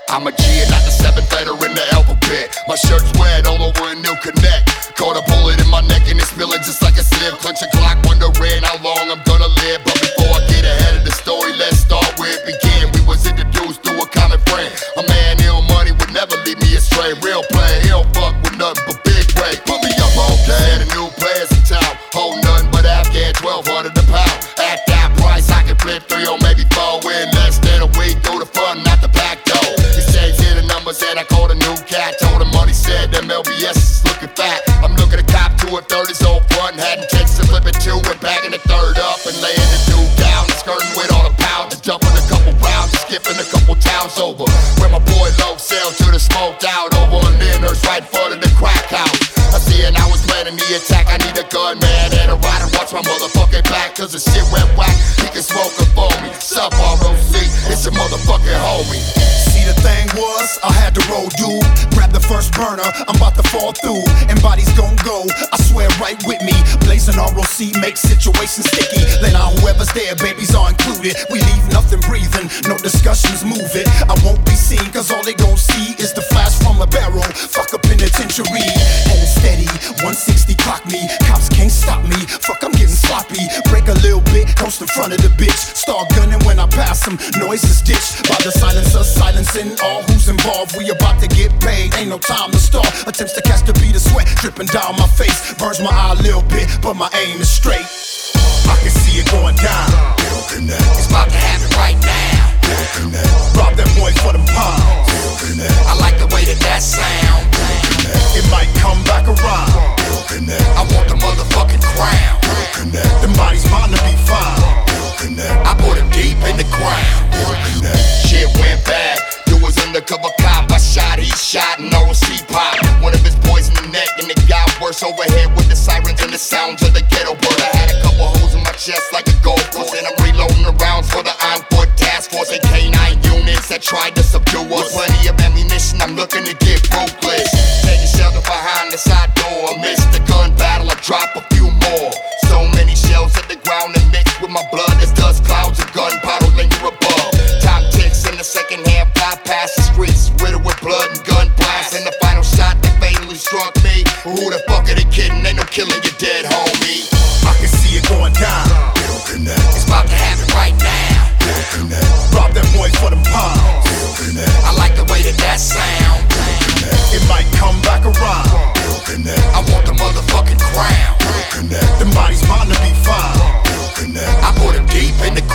I'm a G and not the seventh letter in the alphabet. My shirt's wet all over a new connect. Caught a bullet in my neck and it's spilling just like a sieve. Clench a clock, wondering how long I'm gonna live. But before I get ahead of the story, let's start where it began. We was introduced through a common friend. A man ill money would never lead me astray. Real player, he don't fuck with nothing but big weight. Put me up on game. The new players in town hold nothing but Afghan 1200 a pound. At that price, I can flip 3 or maybe 4 in less than a week. Through the front, not the back door. Exchange here the numbers and I called a new cat. Told him money said them LBS is looking fat. I'm looking to cop 2 or 30s on front. Hadn't changed to flipping 2 and bagging the third up and laying the dude down. Skirting with all the pounds and jumping a couple rounds and skipping a couple towns over. Where my boy Low sailed to the smoked out over on Linders right in front of the crack house. I see and I was planning the attack. I need a gun man and a rider. Watch my motherfucking back cause the shit went whack. He can smoke it for me. Sup ROC, it's a motherfucking homie. See the thing was, I had to roll dude. Grab the first burner, I'm about to fall through. And bodies gon' go, I swear right with me. Blazing ROC makes situations sticky. Then on whoever's there, babies are included. We leave nothing breathing, no discussions move it. I won't be seen cause all they gon' see is the flash from a barrel. Fuck a penitentiary, and it's steady. 160 clock me, cops can't stop me. Fuck, I'm getting sloppy. Break a little bit, coast in front of the bitch. Start gunning when I pass them, noise is ditched. By the silencer, silencing all who's involved. We about to get paid, ain't no time to stall. Attempts to catch the beat of sweat dripping down my face. Burns my eye a little bit, but my aim is straight. I can see it going down. It'll connect. It's about to happen right now. It'll connect. Rob that boy for them pounds. It'll connect. I like the way that sound. It might come back around. It'll connect. I want the motherfucking crown. It'll connect. Them bodies bound to be found. It'll connect. I put him deep in the ground. It'll connect. Shit went bad. You was undercover cop. I shot, he shot, and ROC pop. One of his boys in the neck, and it got worse overhead with the sirens and the sounds of the ghetto bird. I had a couple holes in my chest like a golf course, and I'm reloading the rounds for the on-foot task force and K9 units that tried to subdue us. Plenty of ammunition, I'm looking to get ruthless. Taking shelter behind the side door. Missed the gun battle, I drop a few more. So many shells at the ground and mixed with my blood as dust clouds of gunpowder linger above. Time ticks in the second half, fly past the streets riddled with blood and gun blasts. And the final shot that fatally struck me. Who the fuck are they kidding? Ain't no killing you dead, homie. I can see it going down. It'll connect. It's about to happen right now. It'll connect. Rob that boy for them pounds. It'll connect. I like the way that sound. It'll connect. It might come back around. It'll connect. I want the motherfucking crown. It'll connect. Them bodies bound to be found. It'll connect. I put him deep in the